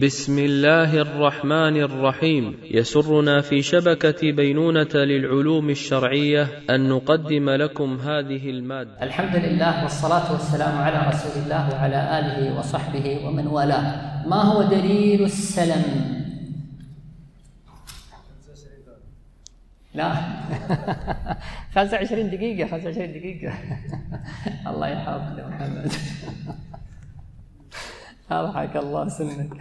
بسم الله الرحمن الرحيم. يسرنا في شبكة بينونة للعلوم الشرعية أن نقدم لكم هذه المادة. الحمد لله والصلاة والسلام على رسول الله وعلى آله وصحبه ومن والاه. ما هو دليل السلم؟ لا 25 دقيقة الله يحفظك يا محمد. أضحك الله سنك.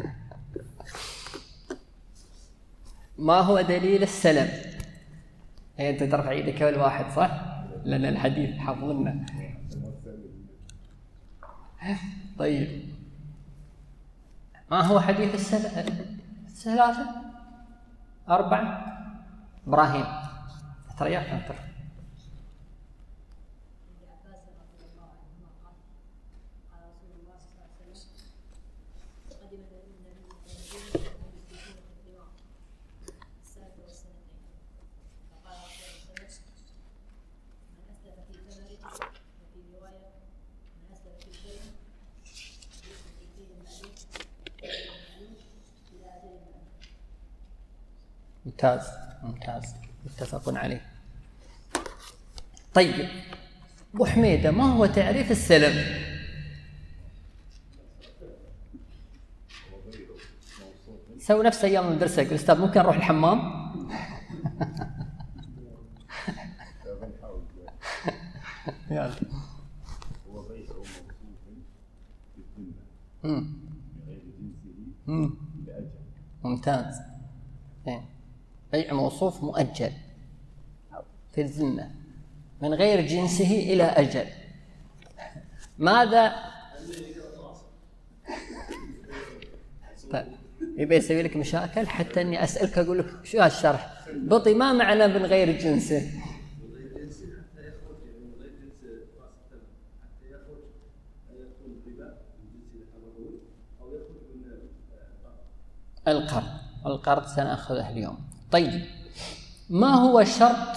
ما هو دليل السلم؟ أنت ترفع يدك أول واحد صح؟ لأن الحديث حفظنا. طيب ما هو حديث السلم؟ 3 4 إبراهيم تريح أنت. ممتاز متفق عليه. طيب أبو حميدة، ما هو تعريف السلم؟ سوي نفس أيام درسك الأستاذ، ممكن أروح الحمام؟ يلا. هو بيع موصوف بالذمة بغير جنسه بأجل. ممتاز. بيع موصوف مؤجل في الذمة من غير جنسه إلى أجل. ماذا؟ طيب يبقى يسوي لك مشاكل حتى أني أسألك أقول لك شو هالشرح بطي، ما معنى من غير جنسه؟ القرض سنأخذه اليوم. طيب ما هو شرط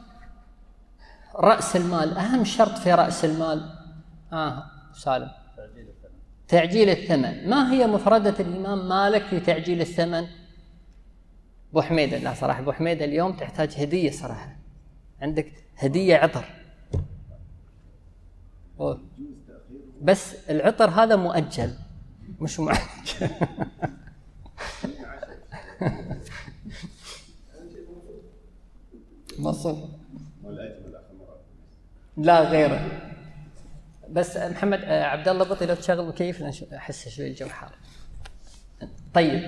رأس المال؟ أهم شرط في رأس المال سالم تعجيل الثمن. ما هي مفردة الإمام مالك في تعجيل الثمن؟ أبو حميدة، لا صراحة أبو حميدة اليوم تحتاج هدية صراحة، عندك هدية عطر. بس العطر هذا مؤجل مش معجل. مصر لا غيره. بس محمد عبد الله بطي لو تشغل مكيف احس شوي الجو حار. طيب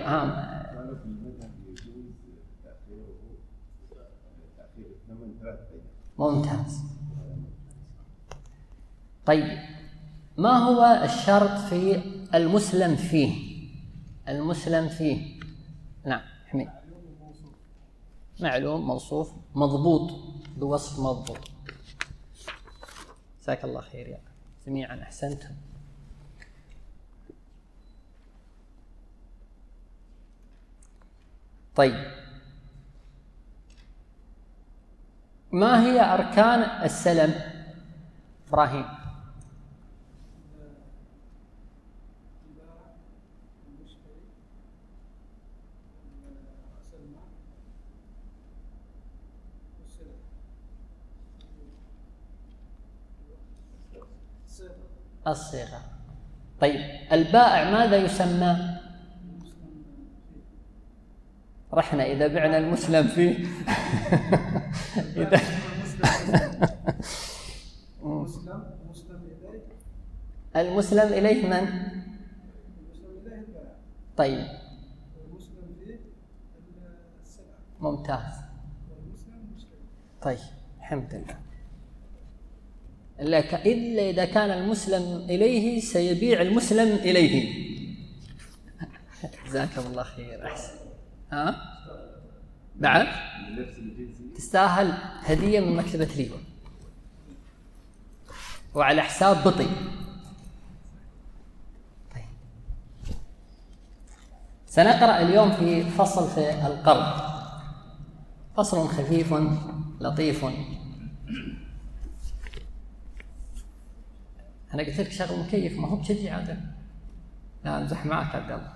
ممتاز. طيب ما هو الشرط في المسلم فيه؟ المسلم فيه نعم حميد. معلوم موصوف مضبوط بوصف مضبوط. جزاك الله خير يا جميعا، أحسنتم. طيب ما هي أركان السلم؟ إبراهيم. الصيغة. طيب البائع ماذا يسمى؟ رحنا إذا بعنا المسلم فيه. إذا المسلم إليه من؟ طيب ممتاز. طيب الحمد لله. إلا إذا كان المسلم إليه سيبيع المسلم إليه. جزاكم الله خير، أحسن. بعد تستاهل هدية من مكتبة لي وعلى حساب بطي. طيب سنقرأ اليوم في فصل في القرض، فصل خفيف لطيف. أنا قلت لك شغل مكيف، ما هو بشجي عادة. لا امزح معك عبد الله.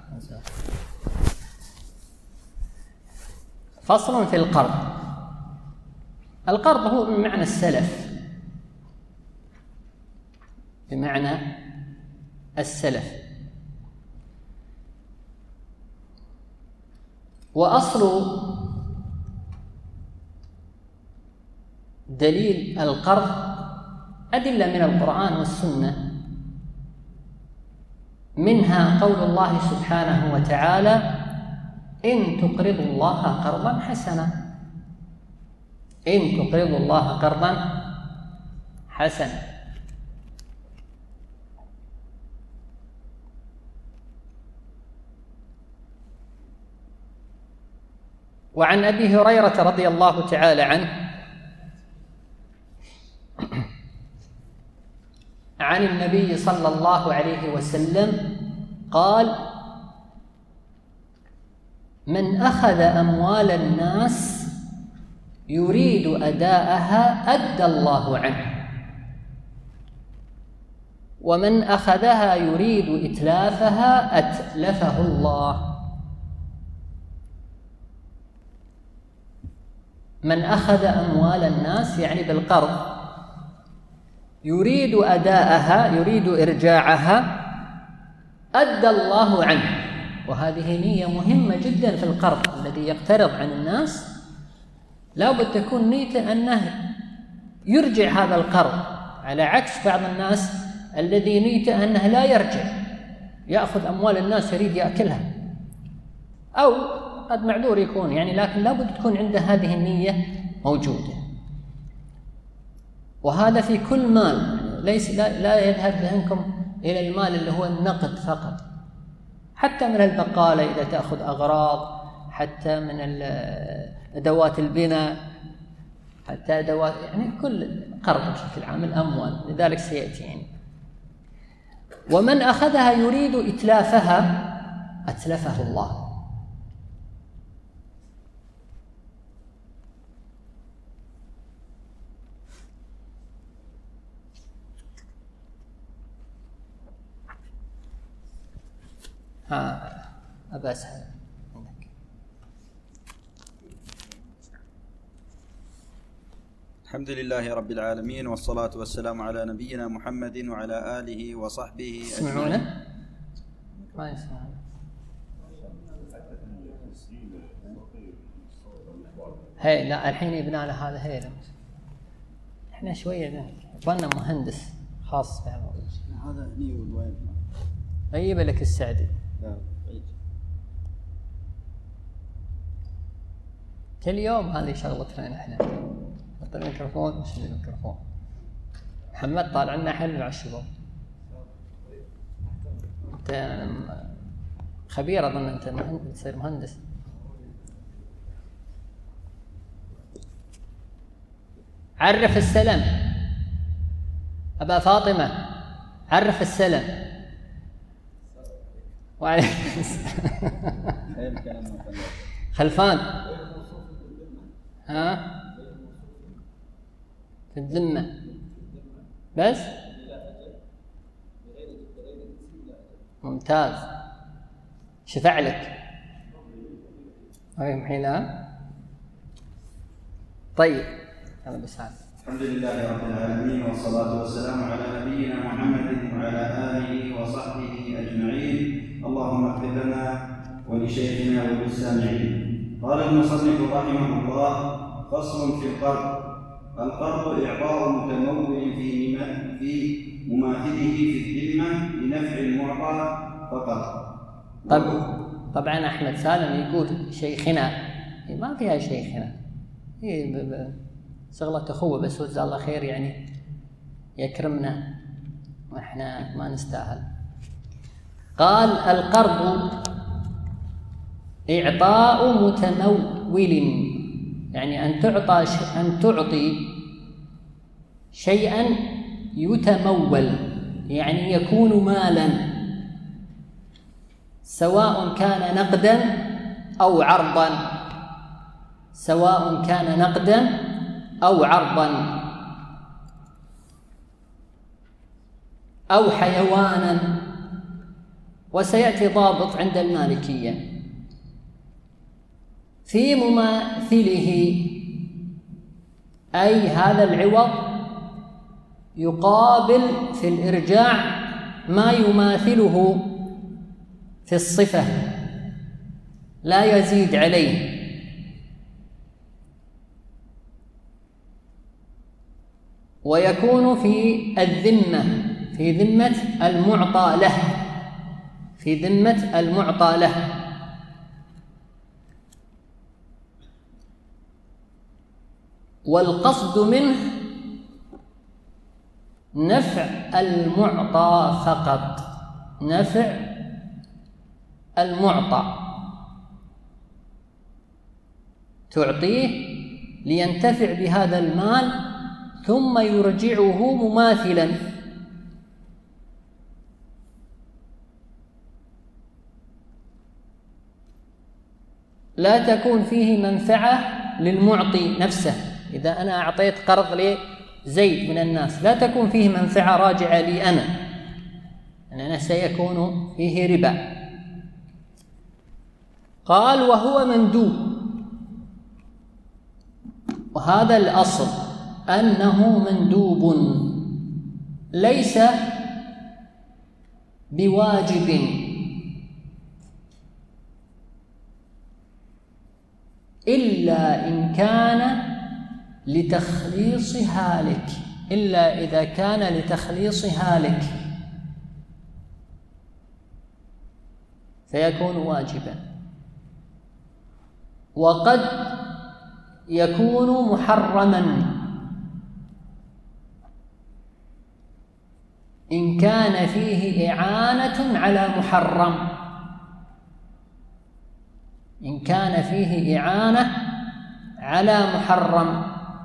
فصل في القرض. القرض هو بمعنى السلف، بمعنى السلف. وأصل دليل القرض أدلة من القرآن والسنة، منها قول الله سبحانه وتعالى: إن تقرضوا الله قرضا حسنا. إن تقرضوا الله قرضا حسنا. وعن أبي هريرة رضي الله تعالى عنه عن النبي صلى الله عليه وسلم قال: من أخذ أموال الناس يريد أداءها أدى الله عنه، ومن أخذها يريد إتلافها أتلفه الله. من أخذ أموال الناس يعني بالقرض يريد أداءها، يريد إرجاعها، أدى الله عنه. وهذه نية مهمة جدا في القرض. الذي يقترض عن الناس لا بد تكون نيته أنه يرجع هذا القرض، على عكس بعض الناس الذي نيته أنه لا يرجع، يأخذ أموال الناس يريد يأكلها، أو قد معذور يكون يعني، لكن لا بد تكون عنده هذه النية موجودة. وهذا في كل مال، ليس لا يذهب ذهنكم إلى المال اللي هو النقد فقط، حتى من البقالة إذا تأخذ أغراض، حتى من أدوات البناء، حتى أدوات يعني كل قرض بشكل عام الأموال، لذلك سيأتي يعني. ومن أخذها يريد إتلافها أتلفه الله. أبا أسهل عندك. الحمد لله رب العالمين، والصلاة والسلام على نبينا محمد وعلى آله وصحبه أجمعين. يسمعونه؟ ما يسمعون. هي لا الحين يبنى على هذا. هي احنا شوية بنا مهندس خاص بهذا. هذا هني والوين؟ أجيب لك السعدي. لا بعيد. كل يوم هذه شغلتنا احنا. حط الميكروفون، مش الميكروفون. محمد طالع لنا حل مع الشباب. انت خبير اظن، انت تصير مهندس. عرف السلم أبا فاطمة، عرف السلم. وعليكم السلام. خلفان. ها في الذمة بس. ممتاز، شفع لك. حين طيب هذا بسعد. الحمد لله رب العالمين، والصلاة والسلام على نبينا محمد وعلى آله وصحبه أجمعين. اللهم اغفر لنا ولشيخنا وللسامعين. قال المصنف رحمه الله: فصل في القرض. القرض إعطاء متمول في مماثله في الذمة لنفع المعطى فقط. طبعا أحمد سالم يقول شيخنا، ما فيها شيخنا، هي شغلة أخوة بس، وجزاه الله خير يعني، يكرمنا وإحنا ما نستاهل. قال: القرض إعطاء متمول، يعني أن تعطي شيئا يتمول، يعني يكون مالا، سواء كان نقدا أو عرضا، سواء كان نقدا أو عرضا، أو حيوانا، وسيأتي ضابط عند المالكية في مماثله، أي هذا العوض يقابل في الإرجاع ما يماثله في الصفة لا يزيد عليه. ويكون في الذمة، في ذمة المعطى له، في ذمة المعطى له. والقصد منه نفع المعطى فقط، نفع المعطى، تعطيه لينتفع بهذا المال ثم يرجعه مماثلا. لا تكون فيه منفعة للمعطي نفسه. إذا أنا أعطيت قرض لزيد من الناس لا تكون فيه منفعة راجعة لي أنا سيكون فيه ربا. قال وهو مندوب، وهذا الأصل أنه مندوب ليس بواجب، إلا إن كان لتخليص هالك، إلا إذا كان لتخليص هالك فيكون واجبا. وقد يكون محرما إن كان فيه إعانة على محرم، إن كان فيه إعانة على محرم.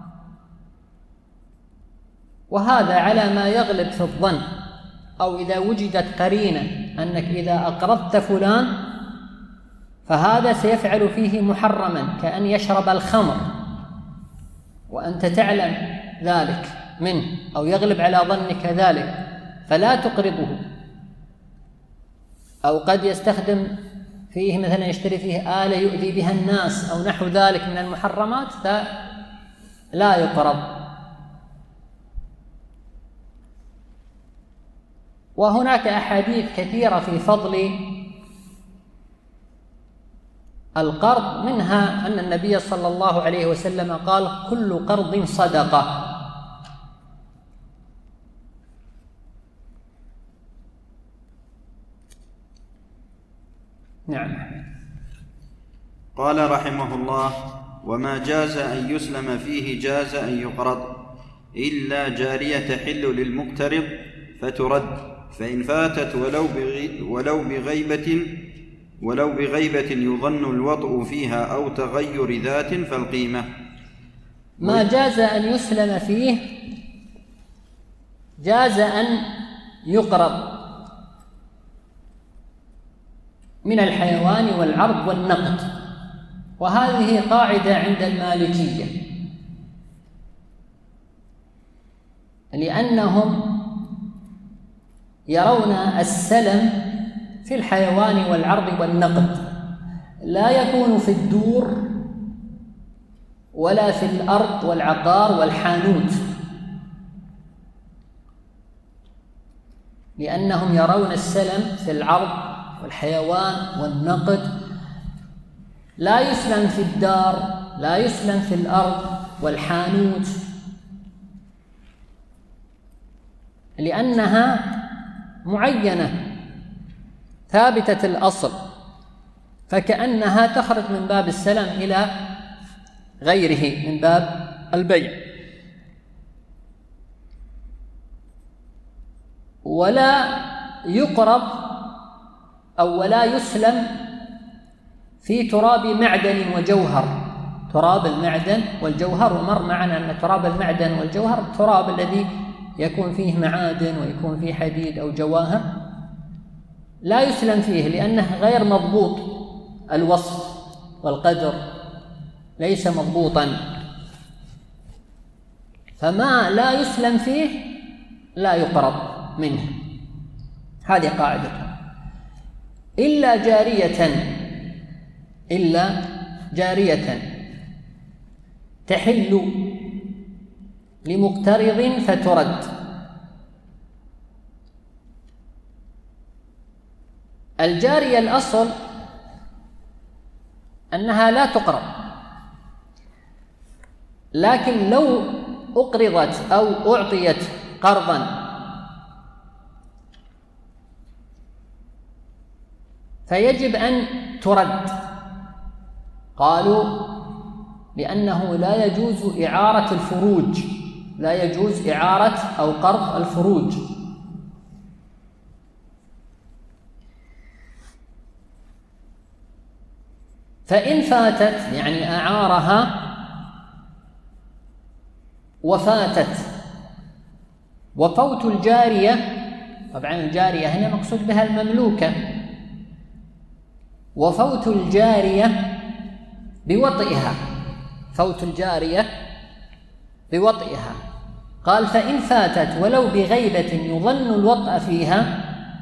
وهذا على ما يغلب في الظن، أو إذا وجدت قرينة أنك إذا أقرضت فلان فهذا سيفعل فيه محرما، كأن يشرب الخمر وأنت تعلم ذلك منه أو يغلب على ظنك ذلك فلا تقرضه. أو قد يستخدم فيه مثلا يشتري فيه آلة يؤذي بها الناس أو نحو ذلك من المحرمات فلا يقرض. وهناك أحاديث كثيرة في فضل القرض، منها أن النبي صلى الله عليه وسلم قال كل قرض صدقة. نعم. قال رحمه الله: وما جاز أن يسلم فيه جاز أن يقرض، إلا جارية تحل للمقترض فترد، فإن فاتت ولو بغيبة يظن الوطء فيها أو تغير ذات فالقيمة. ما جاز أن يسلم فيه جاز أن يقرض من الحيوان والعرض والنقد، وهذه قاعدة عند المالكية، لأنهم يرون السلم في الحيوان والعرض والنقد لا يكون في الدور ولا في الأرض والعقار والحانوت، لأنهم يرون السلم في العرض والحيوان والنقد لا يسلم في الدار، لا يسلم في الأرض والحانوت، لأنها معينة ثابتة الأصل، فكأنها تخرج من باب السلم إلى غيره من باب البيع. ولا يقرض أو ولا يسلم في تراب معدن وجوهر. تراب المعدن والجوهر، ومر معنا أن تراب المعدن والجوهر التراب الذي يكون فيه معادن ويكون فيه حديد أو جواهر، لا يسلم فيه لأنه غير مضبوط، الوصف والقدر ليس مضبوطا، فما لا يسلم فيه لا يقرض منه. هذه قاعدة. إلا جارية تحل لمقترض فترد. الجارية الأصل أنها لا تقرض، لكن لو أقرضت أو أعطيت قرضا فيجب أن ترد، قالوا لأنه لا يجوز إعارة الفروج، لا يجوز إعارة أو قرض الفروج. فإن فاتت يعني أعارها وفاتت، وفوت الجارية، طبعا الجارية هنا مقصود بها المملوكة، وفوت الجارية بوطئها، فوت الجارية بوطئها. قال فإن فاتت ولو بغيبة يظن الوطأ فيها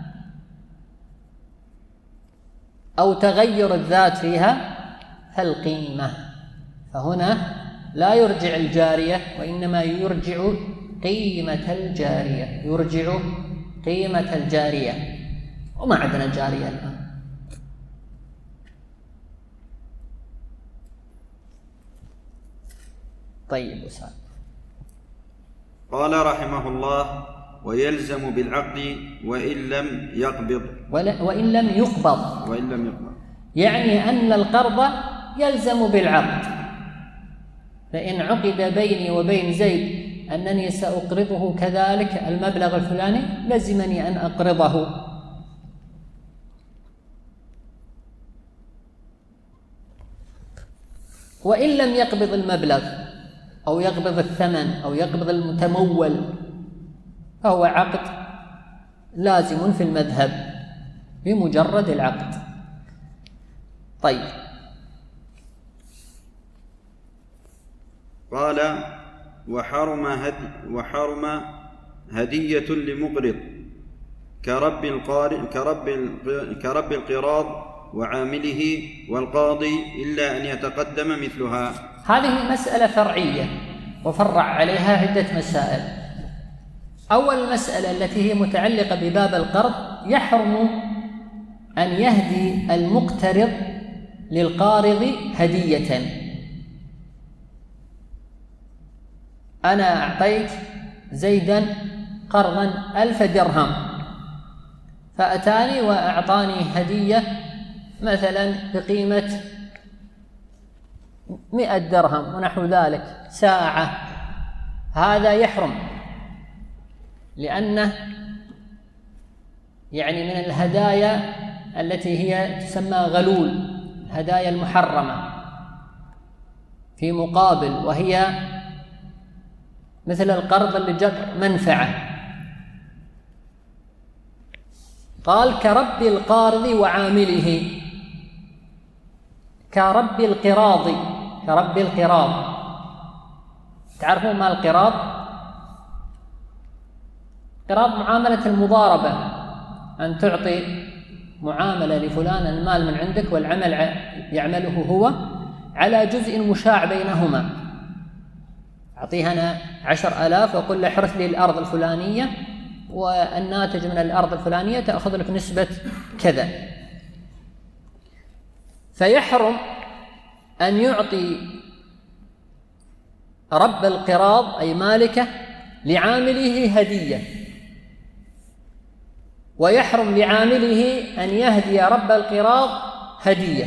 أو تغير الذات فيها فالقيمة. فهنا لا يرجع الجارية وإنما يرجع قيمة الجارية، يرجع قيمة الجارية، وما عندنا جارية الآن. طيب وسام. قال رحمه الله: ويلزم بالعقد وإن لم يقبض. وإن لم يقبض يعني أن القرض يلزم بالعقد. فإن عقد بيني وبين زيد أنني سأقرضه كذلك المبلغ الفلاني، لزمني أن أقرضه. وإن لم يقبض المبلغ أو يقبض الثمن أو يقبض المتمول فهو عقد لازم في المذهب بمجرد العقد. طيب. قال: وحرم هدية لمقرض كرب القراض وعامله والقاضي إلا أن يتقدم مثلها. هذه مسألة فرعية وفرع عليها عدة مسائل. أول مسألة التي هي متعلقة بباب القرض: يحرم أن يهدي المقترض للقارض هدية. أنا أعطيت زيدا قرضا 1000 درهم، فأتاني وأعطاني هدية مثلا بقيمة 100 درهم ونحو ذلك، ساعة. هذا يحرم، لأنه يعني من الهدايا التي هي تسمى غلول، الهدايا المحرمة في مقابل، وهي مثل القرض لجر منفعة. قال: كرب القارض وعامله، كرب القراض، كرب القراض. تعرفون ما القراض؟ قراض معاملة المضاربة، أن تعطي معاملة لفلان المال من عندك والعمل يعمله هو على جزء مشاع بينهما. أعطيها أنا 10,000 وأقول له احرث لي الأرض الفلانية، والناتج من الأرض الفلانية تأخذ لك نسبة كذا. فيحرم أن يعطي رب القراض أي مالكه لعامله هدية، ويحرم لعامله أن يهدي رب القراض هدية.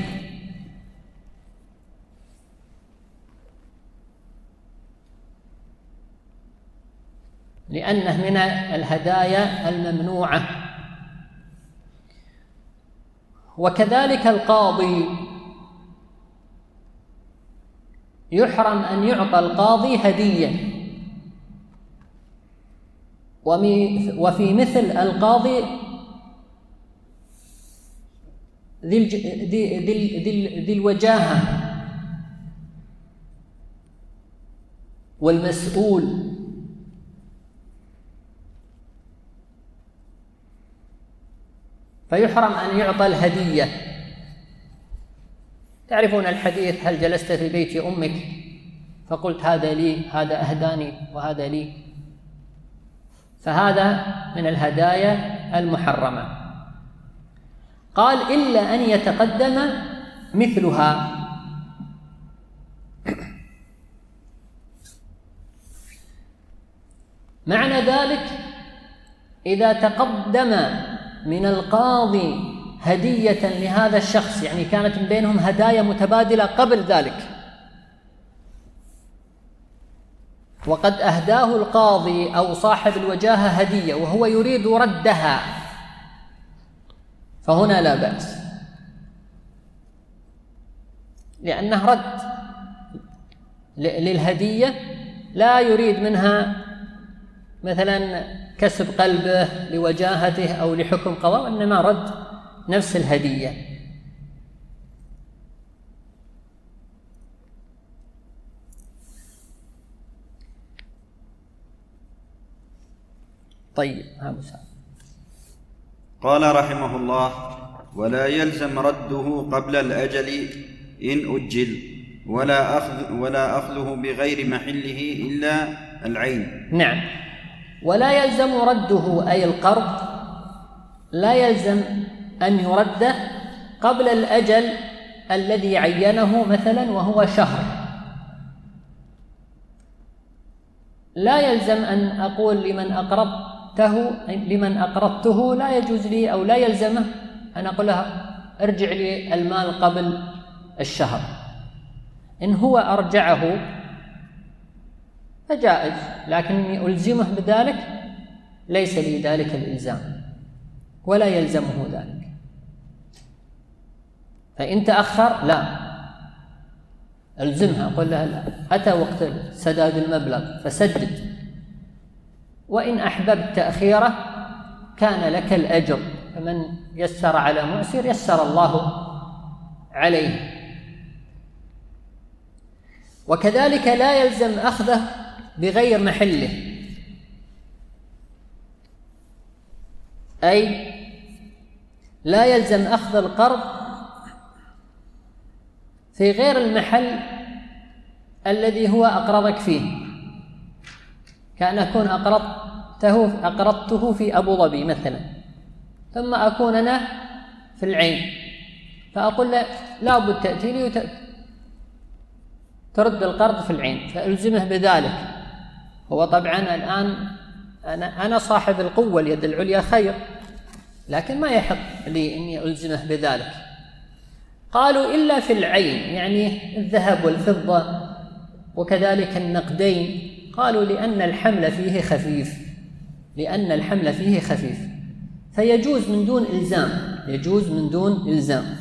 لأنه من الهدايا الممنوعة. وكذلك القاضي يحرم أن يعطى القاضي هدية. وفي مثل القاضي ذي الوجاهة والمسؤول، فيحرم أن يعطى الهدية. تعرفون الحديث: هل جلست في بيت أمك فقلت هذا لي، هذا أهداني وهذا لي؟ فهذا من الهدايا المحرمة. قال: إلا أن يتقدم مثلها. معنى ذلك إذا تقدم من القاضي هدية لهذا الشخص، يعني كانت من بينهم هدايا متبادلة قبل ذلك، وقد أهداه القاضي أو صاحب الوجاهة هدية وهو يريد ردها، فهنا لا بأس، لأنه رد للهدية، لا يريد منها مثلا كسب قلبه لوجاهته أو لحكم قضاء، إنما رد نفس الهدية. طيب، هذا سؤال. قال رحمه الله: ولا يلزم رده قبل الأجل إن أجل، ولا أخذه بغير محله إلا العين. نعم، ولا يلزم رده أي القرض لا يلزم أن يرده قبل الأجل الذي عينه مثلا وهو شهر. لا يلزم أن أقول لمن أقرضته لا يجوز لي أو لا يلزمه أن أقول له ارجع لي المال قبل الشهر. إن هو أرجعه فجائز، لكنني ألزمه بذلك ليس لي ذلك الإلزام ولا يلزمه ذلك. فإن تأخر لا ألزمها، أقول لها لا، أتى وقت سداد المبلغ فسدد، وإن أحببت تأخيره كان لك الأجر، فمن يسر على معسر يسر الله عليه. وكذلك لا يلزم أخذه بغير محله، أي لا يلزم أخذ القرض في غير المحل الذي هو أقرضك فيه، كأن أكون أقرضته في أبو ظبي مثلا، ثم أكون أنا في العين، فأقول له لا بد تأتي لي ترد القرض في العين، فألزمه بذلك. هو طبعا الآن أنا صاحب القوة، اليد العليا خير، لكن ما يحق لي أني ألزمه بذلك. قالوا إلا في العين، يعني الذهب والفضة وكذلك النقدين، قالوا لأن الحمل فيه خفيف، فيجوز من دون إلزام.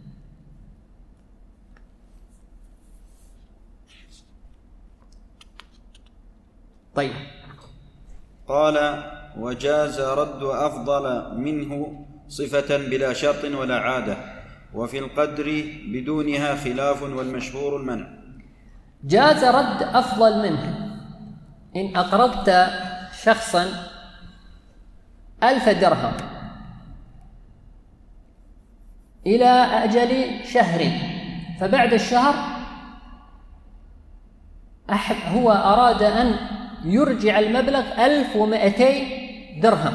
طيب. قال: وجاز رد أفضل منه صفة بلا شرط ولا عادة، وفي القدر بدونها خلاف، والمشهور المنع. جاز رد أفضل منه. إن أقرضت شخصا 1000 درهم إلى أجل شهر، فبعد الشهر هو أراد أن يرجع المبلغ 1200 درهم،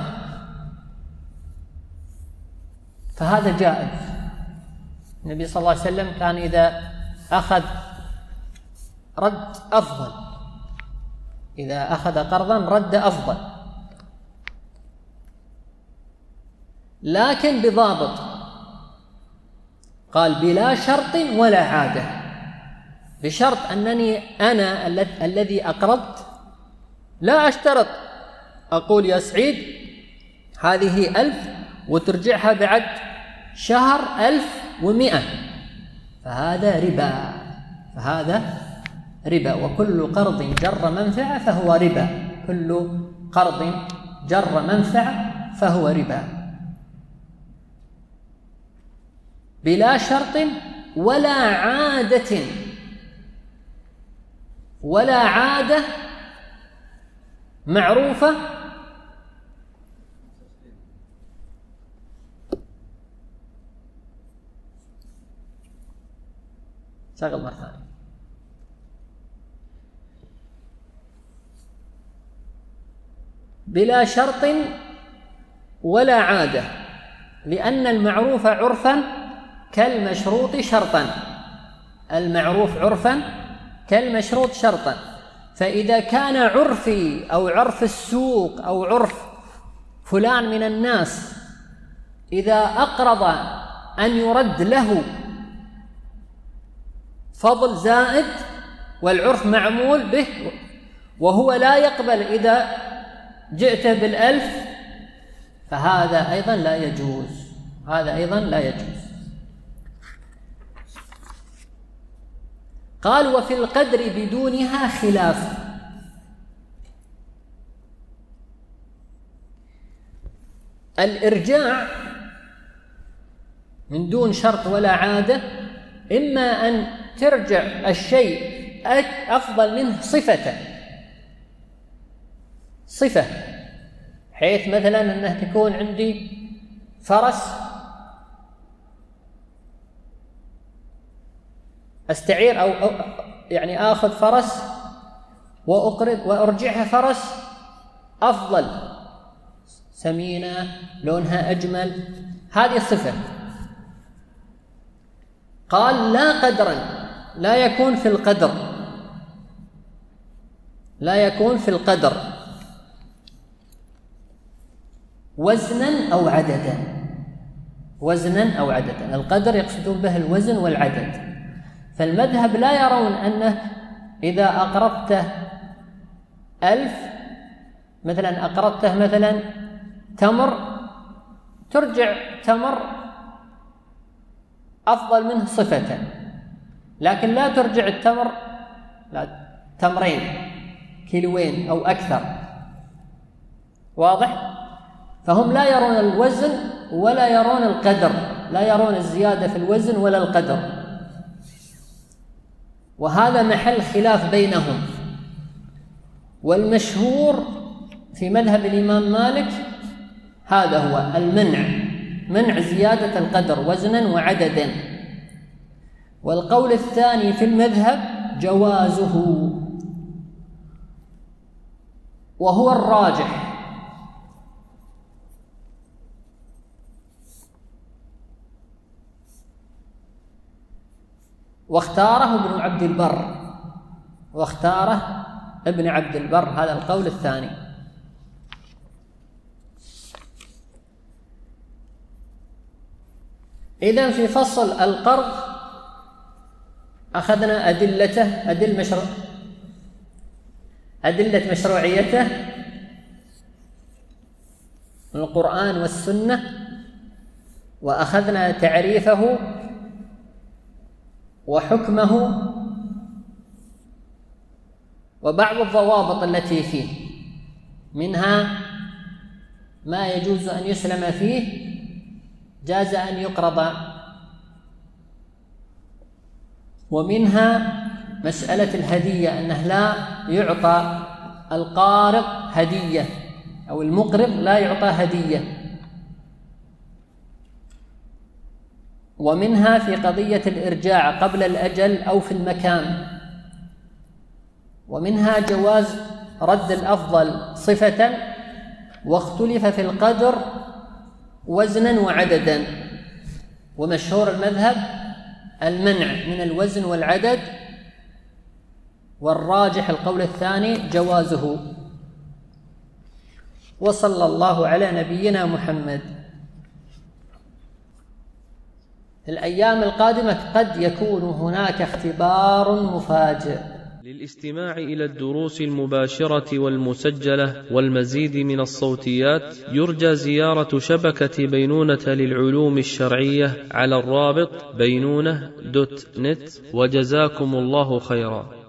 فهذا جائز. النبي صلى الله عليه وسلم كان إذا أخذ رد أفضل، إذا أخذ قرضا رد أفضل، لكن بضابط، قال بلا شرط ولا عادة، بشرط أنني أنا الذي أقرضت لا أشترط أقول يا سعيد هذه 1000 وترجعها بعد شهر 1100، فهذا ربا، وكل قرض جر منفعة فهو ربا، كل قرض جر منفعة فهو ربا، بلا شرط ولا عادة معروفة شغل مرة ثانية. بلا شرط ولا عادة، لأن المعروف عرفا كالمشروط شرطا. المعروف عرفا كالمشروط شرطا. فإذا كان عرفي أو عرف السوق أو عرف فلان من الناس إذا أقرض أن يرد له فضل زائد والعرف معمول به، وهو لا يقبل إذا جئت بالألف، فهذا أيضا لا يجوز. هذا أيضا لا يجوز. قال: وفي القدر بدونها خلاف. الإرجاع من دون شرط ولا عادة إما أن ترجع الشيء أفضل منه صفة، حيث مثلا أنه تكون عندي فرس أستعير أو يعني آخذ فرس وأقرض وأرجعها فرس أفضل، سمينة، لونها أجمل، هذه الصفة. قال: لا قدرا، لا يكون في القدر، لا يكون في القدر وزنا أو عددا. وزنا أو عددا، القدر يقصدون به الوزن والعدد. فالمذهب لا يرون أنه إذا أقرضته 1000 مثلا، أقرضته مثلا تمر، ترجع تمر أفضل منه صفة، لكن لا ترجع التمر لا تمرين كيلوين أو أكثر. واضح؟ فهم لا يرون الوزن ولا يرون القدر، لا يرون الزيادة في الوزن ولا القدر، وهذا محل خلاف بينهم. والمشهور في مذهب الإمام مالك هذا هو المنع، منع زيادة القدر وزنا وعددا. والقول الثاني في المذهب جوازه، وهو الراجح. واختاره ابن عبد البر، هذا القول الثاني. إذن في فصل القرض أخذنا أدلة مشروعيته من القرآن والسنة، وأخذنا تعريفه وحكمه وبعض الضوابط التي فيه، منها ما يجوز أن يسلم فيه، جاز أن يقرض، ومنها مسألة الهدية، أنه لا يعطى القارض هدية أو المقرض لا يعطى هدية، ومنها في قضية الإرجاع قبل الأجل أو في المكان، ومنها جواز رد الأفضل صفة، واختلف في القدر وزنا وعددا. ومشهور المذهب المنع من الوزن والعدد، والراجح القول الثاني جوازه. وصلى الله على نبينا محمد. في الأيام القادمة قد يكون هناك اختبار مفاجئ. للاستماع إلى الدروس المباشرة والمسجلة والمزيد من الصوتيات يرجى زيارة شبكة بينونة للعلوم الشرعية على الرابط بينونة.net. وجزاكم الله خيرا.